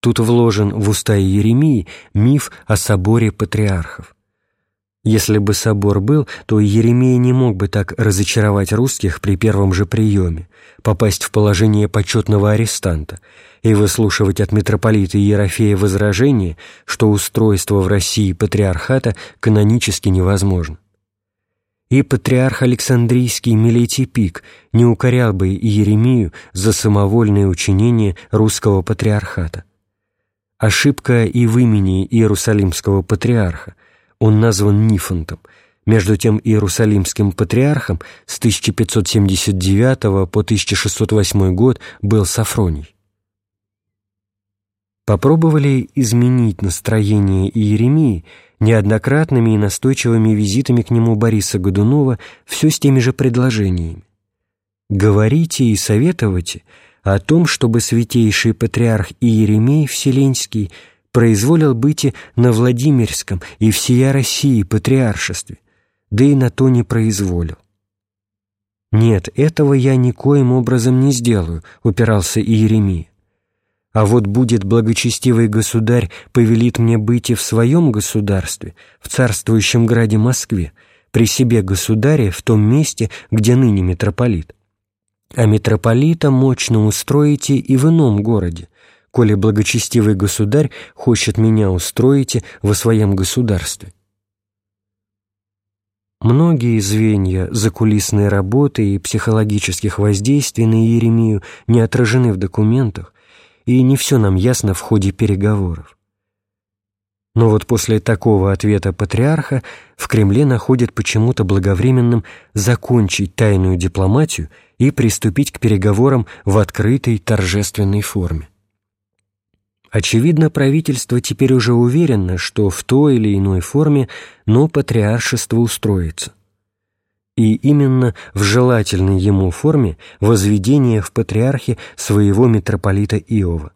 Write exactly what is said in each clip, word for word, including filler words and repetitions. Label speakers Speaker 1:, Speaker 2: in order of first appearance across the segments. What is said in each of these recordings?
Speaker 1: тут вложен в уста Иеремии миф о соборе патриархов. Если бы собор был, то Иеремия не мог бы так разочаровать русских при первом же приеме, попасть в положение почетного арестанта и выслушивать от митрополита Иерофея возражение, что устройство в России патриархата канонически невозможно. И патриарх Александрийский Милетий Пик не укорял бы Иеремию за самовольное учинение русского патриархата. Ошибка и в имени Иерусалимского патриарха. Он назван Нифонтом. Между тем Иерусалимским патриархом с тысяча пятьсот семьдесят девятого по тысяча шестьсот восьмой год был Сафроний. Попробовали изменить настроение Иеремии неоднократными и настойчивыми визитами к нему Бориса Годунова все с теми же предложениями. «Говорите и советуйте о том, чтобы святейший патриарх Иеремей Вселенский произволил быть и на Владимирском и всея России патриаршестве, да и на то не произволил». «Нет, этого я никоим образом не сделаю», — упирался Иеремия. «А вот будет благочестивый государь повелит мне быть и в своем государстве, в царствующем граде Москве, при себе государе в том месте, где ныне митрополит. А митрополита мощно устроите и в ином городе, коли благочестивый государь хочет меня устроить во своем государстве». Многие звенья закулисной работы и психологических воздействий на Иеремию не отражены в документах, и не все нам ясно в ходе переговоров. Но вот после такого ответа патриарха в Кремле находят почему-то благовременным закончить тайную дипломатию и приступить к переговорам в открытой торжественной форме. Очевидно, правительство теперь уже уверено, что в той или иной форме, но патриаршество устроится. И именно в желательной ему форме возведение в патриархе своего митрополита Иова.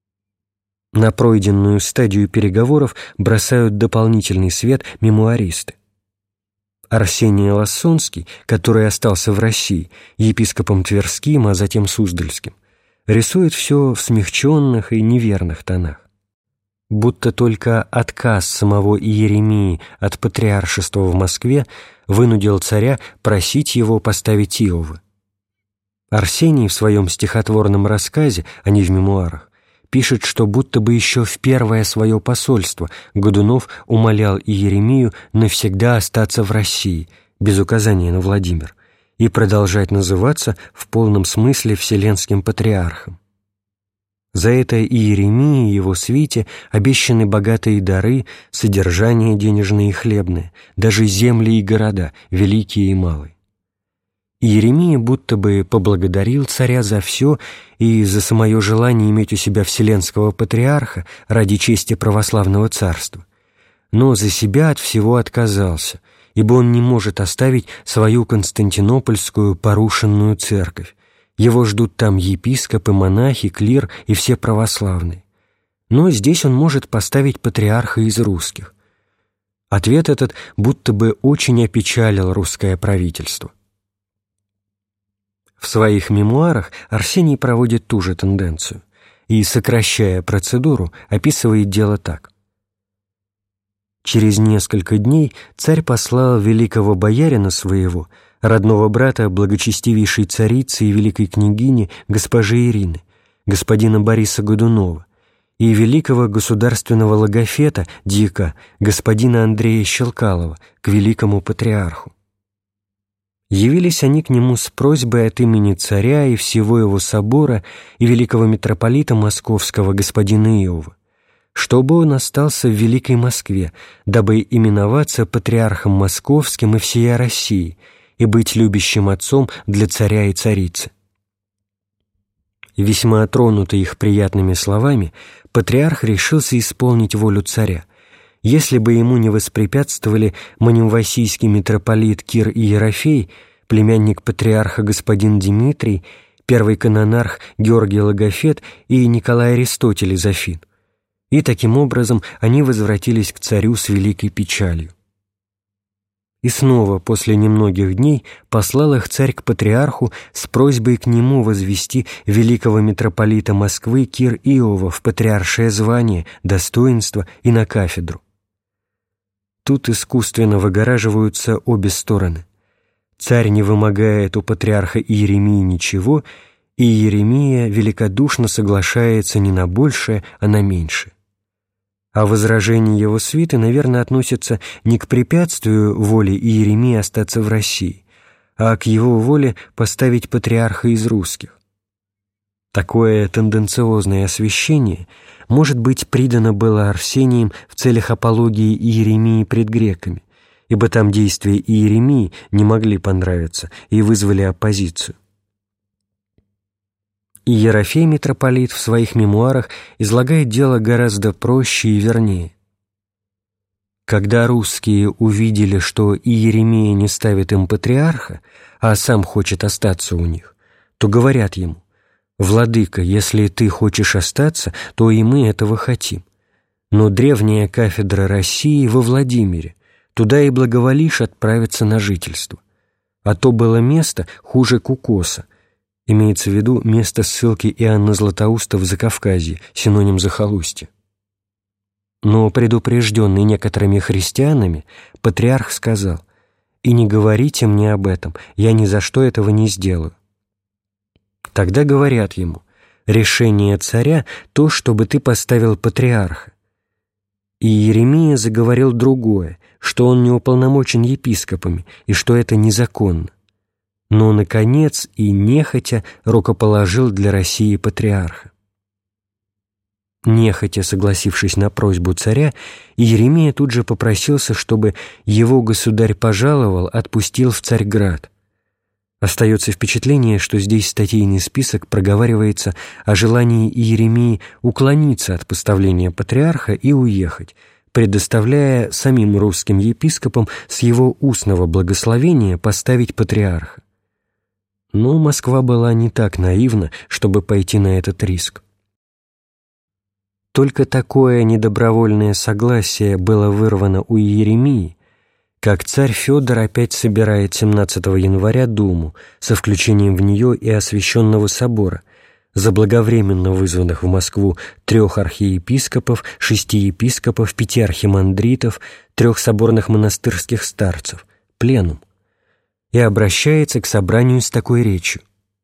Speaker 1: На пройденную стадию переговоров бросают дополнительный свет мемуаристы. Арсений Лассонский, который остался в России, епископом Тверским, а затем Суздальским, рисует все в смягченных и неверных тонах. Будто только отказ самого Иеремии от патриаршества в Москве вынудил царя просить его поставить Иова. Арсений в своем стихотворном рассказе, а не в мемуарах, пишет, что будто бы еще в первое свое посольство Годунов умолял Иеремию навсегда остаться в России, без указания на Владимир, и продолжать называться в полном смысле Вселенским патриархом. За это Иеремии и его свите обещаны богатые дары, содержание денежное и хлебное, даже земли и города, великие и малые. Иеремия будто бы поблагодарил царя за все и за самое желание иметь у себя Вселенского патриарха ради чести православного царства, но за себя от всего отказался, ибо он не может оставить свою константинопольскую порушенную церковь. Его ждут там епископы, монахи, клир и все православные. Но здесь он может поставить патриарха из русских. Ответ этот будто бы очень опечалил русское правительство. В своих мемуарах Арсений проводит ту же тенденцию и, сокращая процедуру, описывает дело так. Через несколько дней царь послал великого боярина своего, родного брата благочестивейшей царицы и великой княгини госпожи Ирины, господина Бориса Годунова, и великого государственного логофета, дьяка, господина Андрея Щелкалова, к великому патриарху. Явились они к нему с просьбой от имени царя и всего его собора и великого митрополита московского господина Иова, чтобы он остался в Великой Москве, дабы именоваться патриархом московским и всея России и быть любящим отцом для царя и царицы. Весьма тронутый их приятными словами, патриарх решился исполнить волю царя, если бы ему не воспрепятствовали манимвасийский митрополит Кир Иерофей, племянник патриарха господин Дмитрий, первый канонарх Георгий Логофет и Николай Аристотель из Афин. И таким образом они возвратились к царю с великой печалью. И снова после немногих дней послал их царь к патриарху с просьбой к нему возвести великого митрополита Москвы Кир Иова в патриаршее звание, достоинство и на кафедру. Тут искусственно выгораживаются обе стороны. Царь не вымогает у патриарха Иеремии ничего, и Иеремия великодушно соглашается не на большее, а на меньшее. А возражение его свиты, наверное, относится не к препятствию воле Иеремии остаться в России, а к его воле поставить патриарха из русских. Такое тенденциозное освящение, может быть, придано было Арсением в целях апологии Иеремии пред греками, ибо там действия Иеремии не могли понравиться и вызвали оппозицию. И Ерофей митрополит в своих мемуарах излагает дело гораздо проще и вернее. Когда русские увидели, что Иеремия не ставит им патриарха, а сам хочет остаться у них, то говорят ему: «Владыка, если ты хочешь остаться, то и мы этого хотим. Но древняя кафедра России во Владимире, туда и благоволишь отправиться на жительство. А то было место хуже Кукоса». Имеется в виду место ссылки Иоанна Златоуста в Закавказье, синоним захолустья. Но предупрежденный некоторыми христианами, патриарх сказал: «И не говорите мне об этом, я ни за что этого не сделаю». Тогда говорят ему: «Решение царя — то, чтобы ты поставил патриарха». И Иеремия заговорил другое, что он не уполномочен епископами и что это незаконно. Но, наконец, и нехотя рукоположил для России патриарха. Нехотя согласившись на просьбу царя, Иеремия тут же попросился, чтобы его государь пожаловал, отпустил в Царьград. Остается впечатление, что здесь статейный список проговаривается о желании Иеремии уклониться от поставления патриарха и уехать, предоставляя самим русским епископам с его устного благословения поставить патриарха. Но Москва была не так наивна, чтобы пойти на этот риск. Только такое недобровольное согласие было вырвано у Иеремии, как царь Федор опять собирает семнадцатого января Думу со включением в нее и освященного собора, заблаговременно вызванных в Москву трех архиепископов, шести епископов, пяти архимандритов, трех соборных монастырских старцев, пленум, и обращается к собранию с такой речью: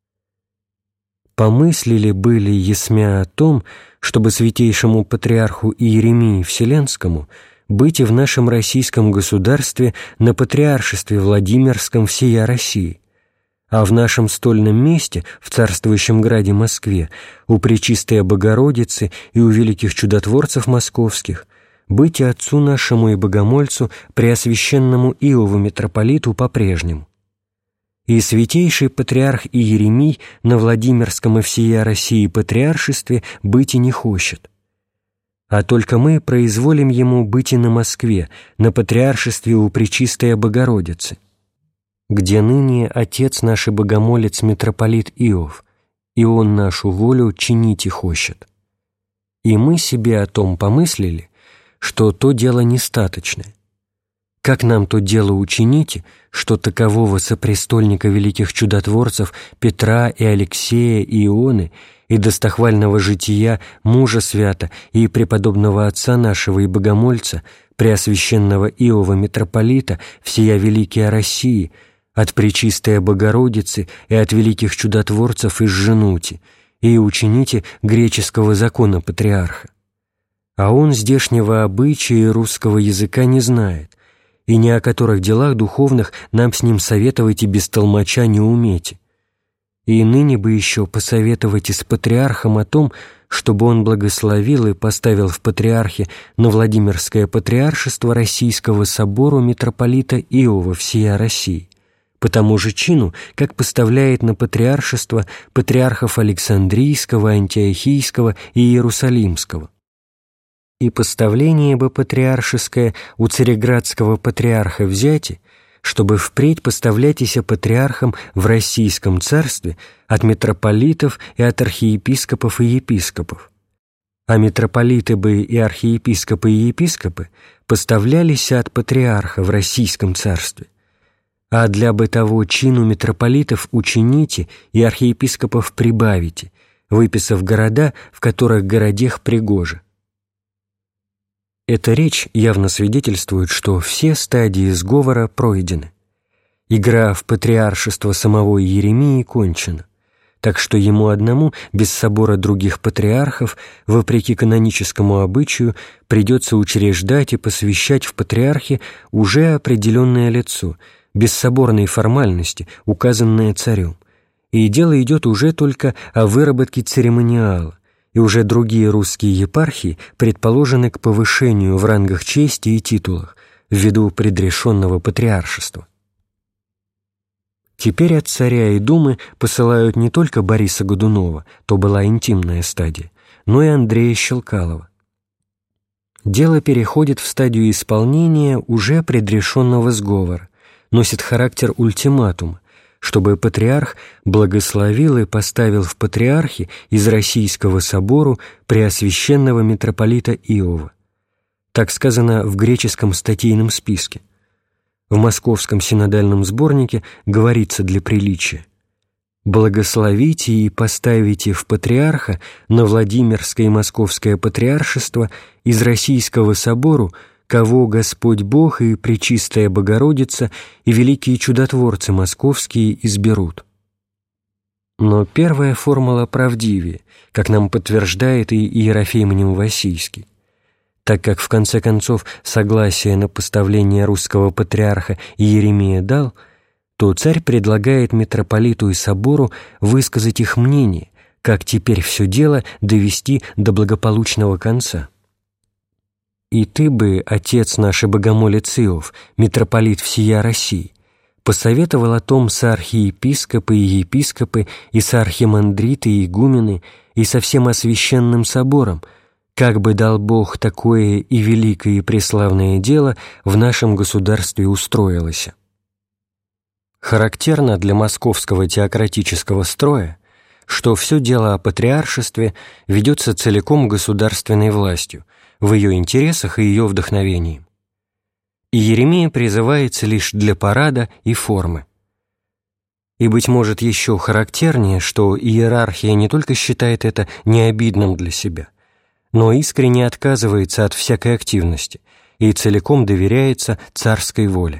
Speaker 1: «Помыслили были есмя о том, чтобы святейшему патриарху Иеремии Вселенскому быть и в нашем российском государстве на патриаршестве Владимирском всея России, а в нашем стольном месте, в царствующем граде Москве, у Пречистой Богородицы и у великих чудотворцев московских, быть и отцу нашему и богомольцу преосвященному Иову митрополиту по-прежнему. И святейший патриарх Иеремий на Владимирском и всея России патриаршестве быть и не хочет. А только мы произволим ему быть и на Москве, на патриаршестве у Пречистой Богородицы, где ныне отец наш и богомолец митрополит Иов, и он нашу волю чинить и хочет. И мы себе о том помыслили, что то дело нестаточное. Как нам то дело учините, что такового сопрестольника великих чудотворцев Петра и Алексея и Ионы и достохвального жития мужа свята и преподобного отца нашего и богомольца, преосвященного Иова митрополита, всея великия России, от Пречистой Богородицы и от великих чудотворцев из Женути, и учините греческого закона патриарха. А он здешнего обычая и русского языка не знает, и ни о которых делах духовных нам с ним советовать и без толмача не умете. И ныне бы еще посоветовать и с патриархом о том, чтобы он благословил и поставил в патриархе на Владимирское патриаршество Российского собору митрополита Иова всея России, по тому же чину, как поставляет на патриаршество патриархов Александрийского, Антиохийского и Иерусалимского. И поставление бы патриаршеское у цареградского патриарха взяти, чтобы впредь поставлятися патриархам в Российском царстве от митрополитов и от архиепископов и епископов. а митрополиты бы и архиепископы и епископы поставлялись от патриарха в Российском царстве, а для бы того чину митрополитов учините и архиепископов прибавите, выписав города, в которых городех пригоже». Эта речь явно свидетельствует, что все стадии сговора пройдены. Игра в патриаршество самого Иеремии кончена, так что ему одному, без собора других патриархов, вопреки каноническому обычаю, придется учреждать и посвящать в патриархи уже определенное лицо, без соборной формальности, указанное царем. И дело идет уже только о выработке церемониала, и уже другие русские епархии предположены к повышению в рангах чести и титулах ввиду предрешенного патриаршества. Теперь от царя и думы посылают не только Бориса Годунова, то была интимная стадия, но и Андрея Щелкалова. Дело переходит в стадию исполнения уже предрешенного сговора, носит характер ультиматума, чтобы патриарх благословил и поставил в патриархи из Российского собору преосвященного митрополита Иова. Так сказано в греческом статейном списке. В Московском синодальном сборнике говорится для приличия: «Благословите и поставите в патриарха на Владимирское и Московское патриаршество из Российского собору, кого Господь Бог и Пречистая Богородица и великие чудотворцы московские изберут». Но первая формула правдивее, как нам подтверждает и Иерофей Мнеовасийский, так как в конце концов согласие на поставление русского патриарха Иеремия дал, то царь предлагает митрополиту и собору высказать их мнение, как теперь все дело довести до благополучного конца. «И ты бы, отец наш и богомолец Иов, митрополит всея России, посоветовал о том соархиепископы и епископы, и соархимандриты и игумены, и со всем освященным собором, как бы дал Бог такое и великое и преславное дело в нашем государстве устроилось». Характерно для московского теократического строя, что все дело о патриаршестве ведется целиком государственной властью, в ее интересах и ее вдохновении. И Иеремия призывается лишь для парада и формы. И, быть может, еще характернее, что иерархия не только считает это необидным для себя, но искренне отказывается от всякой активности и целиком доверяется царской воле.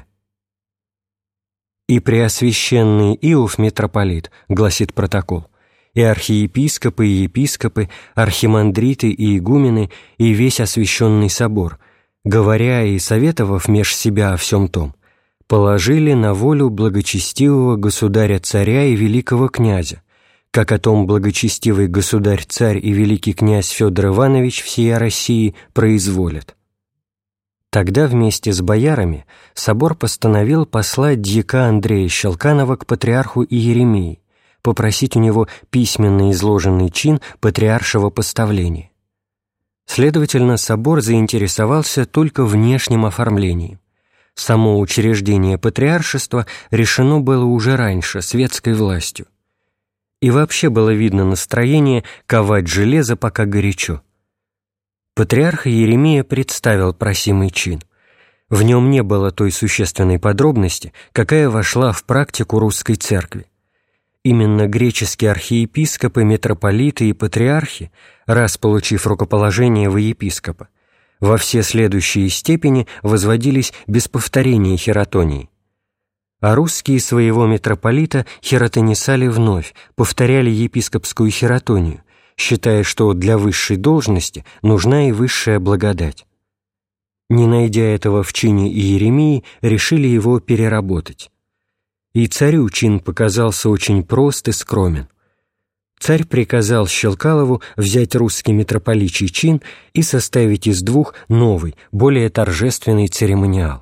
Speaker 1: «И преосвященный Иов митрополит», гласит протокол, «и архиепископы и епископы, архимандриты и игумены, и весь освященный собор, говоря и советовав меж себя о всем том, положили на волю благочестивого государя-царя и великого князя, как о том благочестивый государь-царь и великий князь Федор Иванович всея России произволят». Тогда вместе с боярами собор постановил послать дьяка Андрея Щелканова к патриарху Иеремии, попросить у него письменно изложенный чин патриаршего поставления. Следовательно, собор заинтересовался только внешним оформлением. Само учреждение патриаршества решено было уже раньше, светской властью. И вообще было видно настроение ковать железо, пока горячо. Патриарх Иеремия представил просимый чин. В нем не было той существенной подробности, какая вошла в практику русской церкви. Именно греческие архиепископы, митрополиты и патриархи, раз получив рукоположение во епископа, во все следующие степени возводились без повторения хиротонии. А русские своего митрополита хиротонисали вновь, повторяли епископскую хиротонию, считая, что для высшей должности нужна и высшая благодать. Не найдя этого в чине Иеремии, решили его переработать. И царю чин показался очень прост и скромен. Царь приказал Щелкалову взять русский митрополичий чин и составить из двух новый, более торжественный церемониал.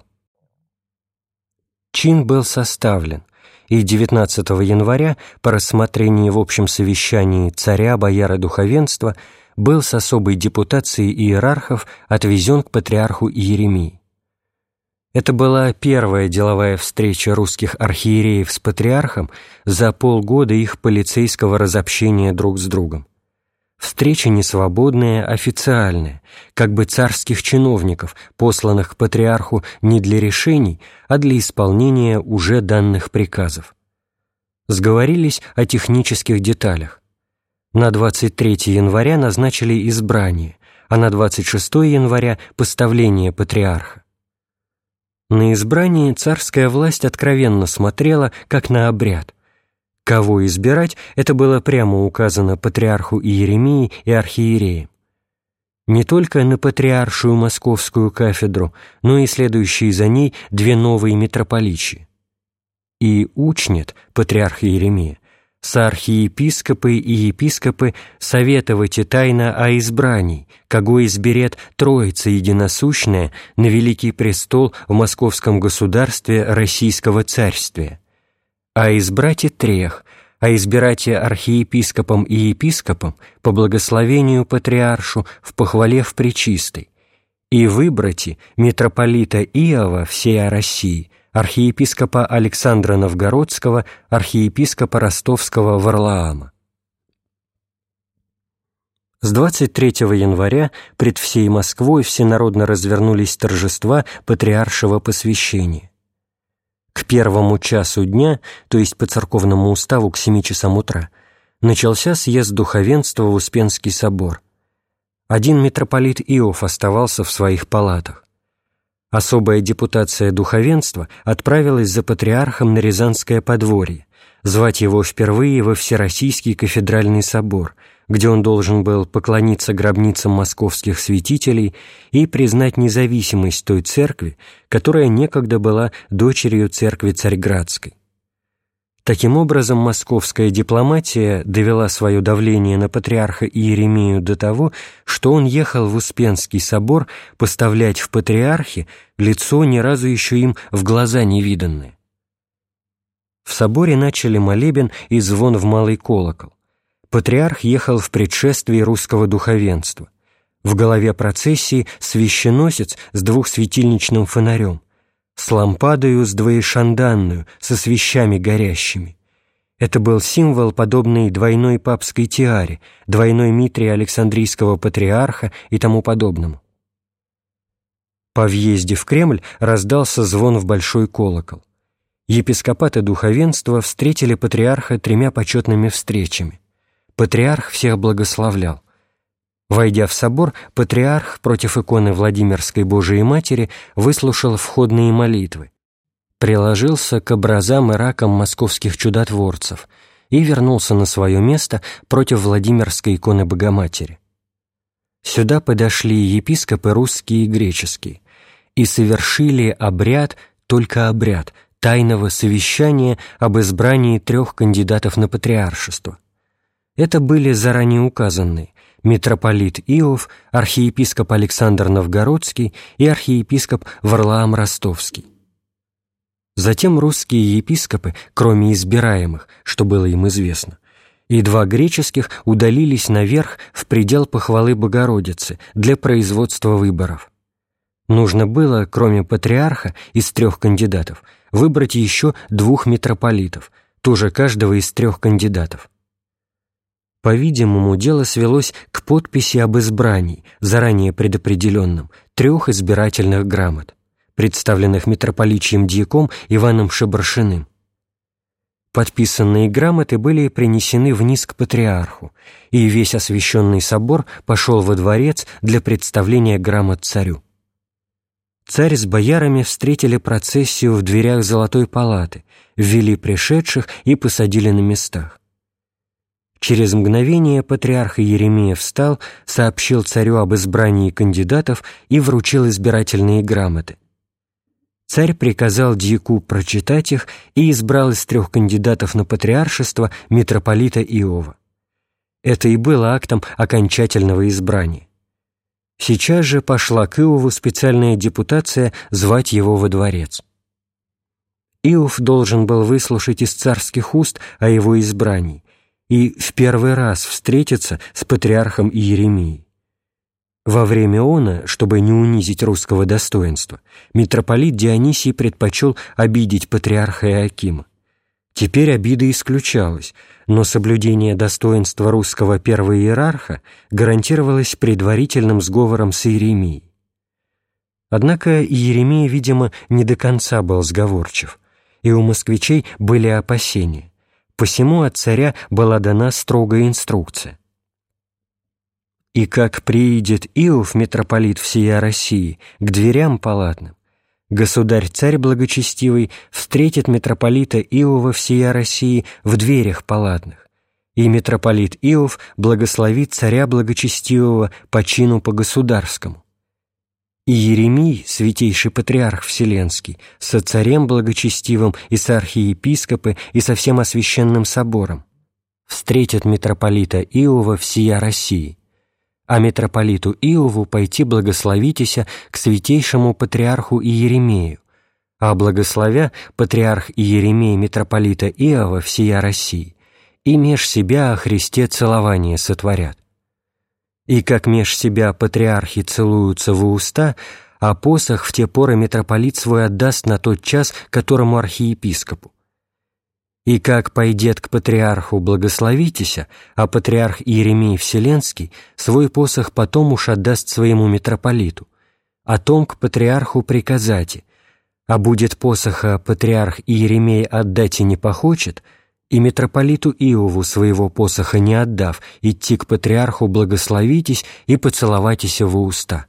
Speaker 1: Чин был составлен, и девятнадцатого января по рассмотрении в общем совещании царя, бояр и духовенства был с особой депутацией иерархов отвезен к патриарху Иеремии. Это была первая деловая встреча русских архиереев с патриархом за полгода их полицейского разобщения друг с другом. Встреча не свободная, официальная, как бы царских чиновников, посланных к патриарху не для решений, а для исполнения уже данных приказов. Сговорились о технических деталях. На двадцать третье января назначили избрание, а на двадцать шестое января – поставление патриарха. На избрание царская власть откровенно смотрела, как на обряд. Кого избирать, это было прямо указано патриарху Иеремии и архиереям. Не только на патриаршую московскую кафедру, но и следующие за ней две новые митрополичьи. И учнет, патриарх Иеремия, соархиепископы и епископы советовайте тайно о избрании, кого изберет Троица Единосущная на великий престол в московском государстве Российского царствия, а избрате трех, а избирате архиепископом и епископом по благословению патриаршу в похвале в пречистой, и выбрати митрополита Иова всея России, архиепископа Александра Новгородского, архиепископа Ростовского Варлаама. С двадцать третьего января пред всей Москвой всенародно развернулись торжества патриаршего посвящения. К первому часу дня, то есть по церковному уставу к семи часам утра, начался съезд духовенства в Успенский собор. Один митрополит Иов оставался в своих палатах. Особая депутация духовенства отправилась за патриархом на Рязанское подворье, звать его впервые во Всероссийский кафедральный собор, где он должен был поклониться гробницам московских святителей и признать независимость той церкви, которая некогда была дочерью церкви Царьградской. Таким образом, московская дипломатия довела свое давление на патриарха Иеремию до того, что он ехал в Успенский собор поставлять в патриархе лицо, ни разу еще им в глаза не виданное. В соборе начали молебен и звон в малый колокол. Патриарх ехал в предшествии русского духовенства. В голове процессии священносец с двухсветильничным фонарем, с лампадою с двоешанданную, со свечами горящими. Это был символ, подобный двойной папской тиаре, двойной митре Александрийского патриарха и тому подобному. По въезде в Кремль раздался звон в большой колокол. Епископат и духовенство встретили патриарха тремя почетными встречами. Патриарх всех благословлял. Войдя в собор, патриарх против иконы Владимирской Божией Матери выслушал входные молитвы, приложился к образам и ракам московских чудотворцев и вернулся на свое место против Владимирской иконы Богоматери. Сюда подошли епископы русские и греческие и совершили обряд, только обряд, тайного совещания об избрании трех кандидатов на патриаршество. Это были заранее указанные митрополит Иов, архиепископ Александр Новгородский и архиепископ Варлаам Ростовский. Затем русские епископы, кроме избираемых, что было им известно, и два греческих удалились наверх в предел похвалы Богородицы для производства выборов. Нужно было, кроме патриарха, из трех кандидатов, выбрать еще двух митрополитов, тоже каждого из трех кандидатов. По-видимому, дело свелось к подписи об избрании, заранее предопределенном, трех избирательных грамот, представленных митрополичьим дьяком Иваном Шебаршиным. Подписанные грамоты были принесены вниз к патриарху, и весь освященный собор пошел во дворец для представления грамот царю. Царь с боярами встретили процессию в дверях Золотой палаты, ввели пришедших и посадили на местах. Через мгновение патриарх Иеремия встал, сообщил царю об избрании кандидатов и вручил избирательные грамоты. Царь приказал дьяку прочитать их и избрал из трех кандидатов на патриаршество митрополита Иова. Это и было актом окончательного избрания. Сейчас же пошла к Иову специальная депутация звать его во дворец. Иов должен был выслушать из царских уст о его избрании и в первый раз встретиться с патриархом Иеремией. Во время оно, чтобы не унизить русского достоинства, митрополит Дионисий предпочел обидеть патриарха Иоакима. Теперь обида исключалась, но соблюдение достоинства русского первого иерарха гарантировалось предварительным сговором с Иеремией. Однако Иеремия, видимо, не до конца был сговорчив, и у москвичей были опасения, посему от царя была дана строгая инструкция. «И как приидет Иов, митрополит всея России, к дверям палатным, государь-царь благочестивый встретит митрополита Иова всея России в дверях палатных, и митрополит Иов благословит царя благочестивого по чину по-государскому. И Иеремий, святейший патриарх Вселенский, со царем благочестивым и с архиепископы и со всем освященным собором встретят митрополита Иова всея России, а митрополиту Иову пойти благословитеся к святейшему патриарху Иеремею, а благословя патриарх Иеремей митрополита Иова всея России, и меж себя о Христе целование сотворят. И как меж себя патриархи целуются во уста, а посох в те поры митрополит свой отдаст на тот час которому архиепископу. И как пойдет к патриарху благословитеся, а патриарх Иеремей Вселенский свой посох потом уж отдаст своему митрополиту, о том к патриарху приказати, а будет посоха патриарх Иеремей отдать и не похочет, и митрополиту Иову своего посоха не отдав, идти к патриарху благословитесь и поцеловайтесь во уста».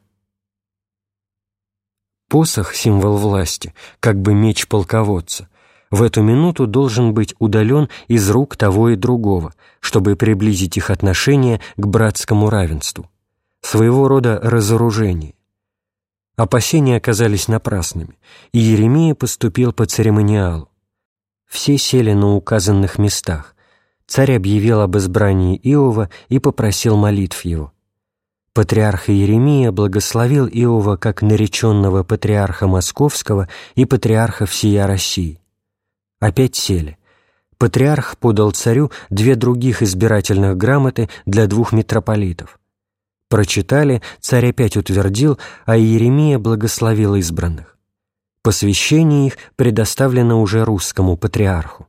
Speaker 1: Посох, символ власти, как бы меч полководца, в эту минуту должен быть удален из рук того и другого, чтобы приблизить их отношения к братскому равенству, своего рода разоружение. Опасения оказались напрасными, и Иеремия поступил по церемониалу. Все сели на указанных местах. Царь объявил об избрании Иова и попросил молитв его. Патриарх Иеремия благословил Иова как нареченного патриарха Московского и патриарха всея России. Опять сели. Патриарх подал царю две других избирательных грамоты для двух митрополитов. Прочитали, царь опять утвердил, а Иеремия благословил избранных. Посвящение их предоставлено уже русскому патриарху.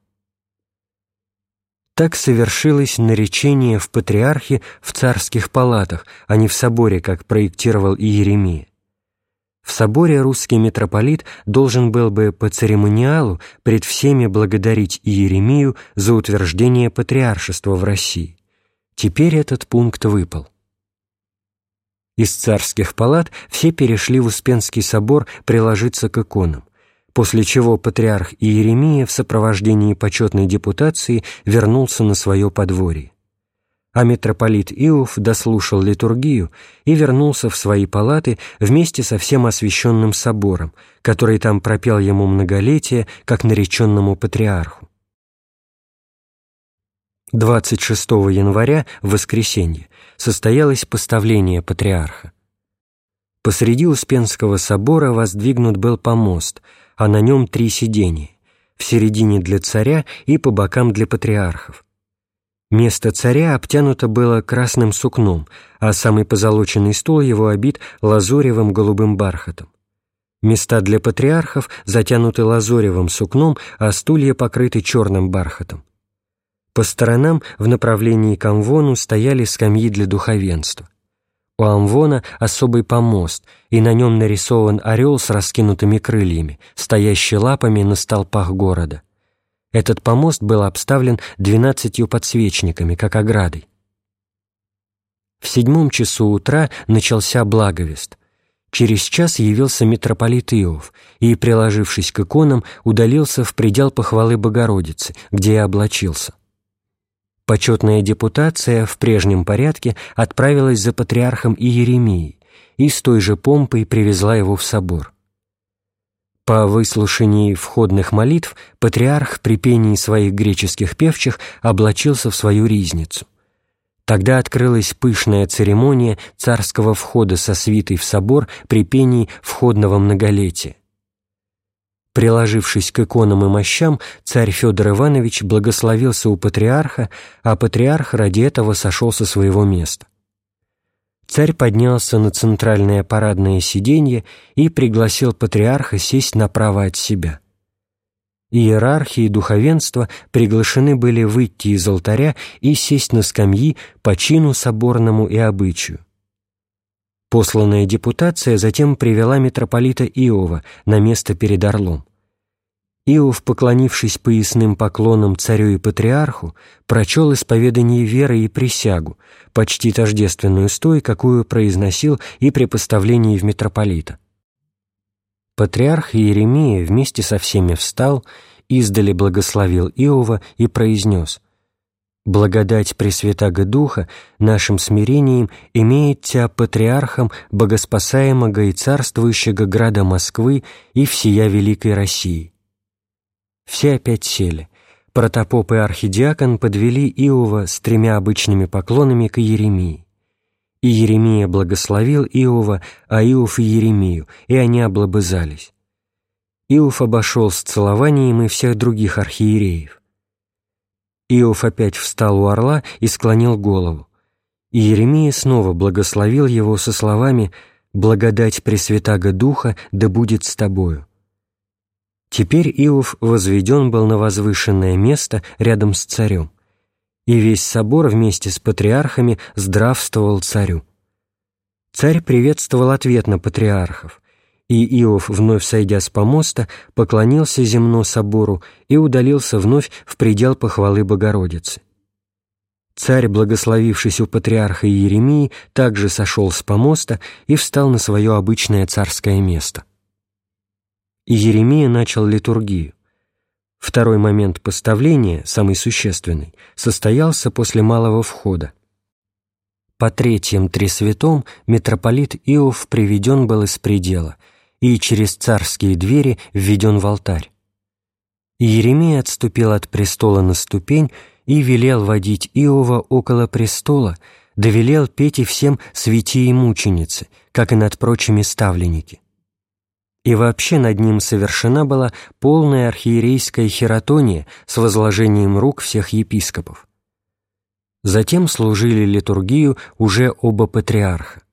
Speaker 1: Так совершилось наречение в патриархе в царских палатах, а не в соборе, как проектировал Иеремия. В соборе русский митрополит должен был бы по церемониалу пред всеми благодарить Иеремию за утверждение патриаршества в России. Теперь этот пункт выпал. Из царских палат все перешли в Успенский собор приложиться к иконам, после чего патриарх Иеремия в сопровождении почетной депутации вернулся на свое подворье. А митрополит Иов дослушал литургию и вернулся в свои палаты вместе со всем освященным собором, который там пропел ему многолетие как нареченному патриарху. двадцать шестого января, в воскресенье, состоялось поставление патриарха. Посреди Успенского собора воздвигнут был помост, а на нем три сидения, в середине для царя и по бокам для патриархов. Место царя обтянуто было красным сукном, а самый позолоченный стол его обит лазоревым голубым бархатом. Места для патриархов затянуты лазоревым сукном, а стулья покрыты черным бархатом. По сторонам в направлении к амвону стояли скамьи для духовенства. У амвона особый помост, и на нем нарисован орел с раскинутыми крыльями, стоящий лапами на столпах города. Этот помост был обставлен двенадцатью подсвечниками, как оградой. В седьмом часу утра начался благовест. Через час явился митрополит Иов и, приложившись к иконам, удалился в предел похвалы Богородицы, где и облачился. Почетная депутация в прежнем порядке отправилась за патриархом Иеремией и с той же помпой привезла его в собор. По выслушании входных молитв патриарх при пении своих греческих певчих облачился в свою ризницу. Тогда открылась пышная церемония царского входа со свитой в собор при пении входного многолетия. Приложившись к иконам и мощам, царь Федор Иванович благословился у патриарха, а патриарх ради этого сошел со своего места. Царь поднялся на центральное парадное сиденье и пригласил патриарха сесть направо от себя. Иерархи и духовенство приглашены были выйти из алтаря и сесть на скамьи по чину соборному и обычаю. Посланная депутация затем привела митрополита Иова на место перед орлом. Иов, поклонившись поясным поклонам царю и патриарху, прочел исповедание веры и присягу, почти тождественную с той, какую произносил и при поставлении в митрополита. Патриарх Иеремия вместе со всеми встал, издали благословил Иова и произнес: «Благодать Пресвятаго Духа нашим смирением имеет Тя патриархом богоспасаемого и царствующего града Москвы и всея Великой России». Все опять сели. Протопоп и архидиакон подвели Иова с тремя обычными поклонами к Иеремии. И Иеремия благословил Иова, а Иов и Иеремию, и они облобызались. Иов обошел с целованием и всех других архиереев. Иов опять встал у орла и склонил голову. И Иеремия снова благословил его со словами: «Благодать Пресвятаго Духа да будет с тобою». Теперь Иов возведен был на возвышенное место рядом с царем, и весь собор вместе с патриархами здравствовал царю. Царь приветствовал ответно патриархов, и Иов, вновь сойдя с помоста, поклонился земно собору и удалился вновь в предел похвалы Богородицы. Царь, благословившись у патриарха Иеремии, также сошел с помоста и встал на свое обычное царское место. Иеремия начал литургию. Второй момент поставления, самый существенный, состоялся после малого входа. По третьем тресвятом митрополит Иов приведен был из предела и через царские двери введен в алтарь. Иеремия отступил от престола на ступень и велел водить Иова около престола, да велел петь и всем святии мученицы, как и над прочими ставленники. И вообще над ним совершена была полная архиерейская хиротония с возложением рук всех епископов. Затем служили литургию уже оба патриарха.